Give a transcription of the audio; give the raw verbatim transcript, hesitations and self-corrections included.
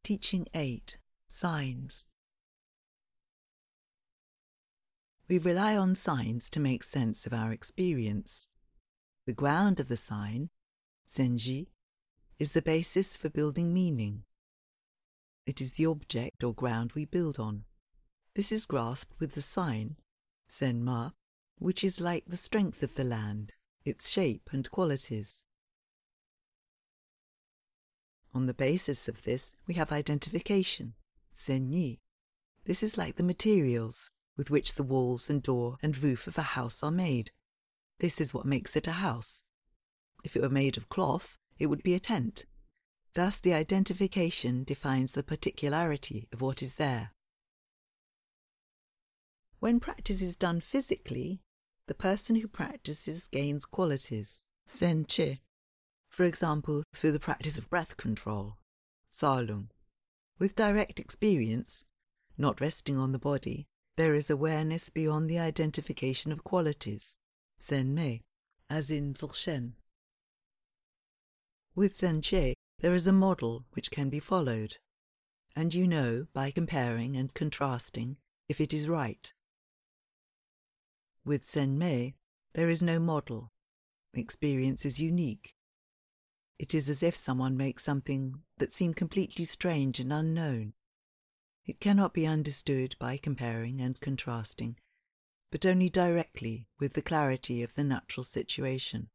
Teaching eight. Signs. We rely on signs to make sense of our experience. The ground of the sign, zenji, is the basis for building meaning. It is the object or ground we build on. This is grasped with the sign, zenma, which is like the strength of the land, its shape and qualities. On the basis of this, we have identification, zenyi. This is like the materials with which the walls and door and roof of a house are made. This is what makes it a house. If it were made of cloth, it would be a tent. Thus the identification defines the particularity of what is there. When practice is done physically, the person who practices gains qualities, zenche. For example, through the practice of breath control, salung. With direct experience, not resting on the body, there is awareness beyond the identification of qualities, zenmei, as in Dzogchen. With zenche, there is a model which can be followed, and you know by comparing and contrasting if it is right. With zenmei, there is no model. Experience is unique. It is as if someone makes something that seemed completely strange and unknown. It cannot be understood by comparing and contrasting, but only directly with the clarity of the natural situation.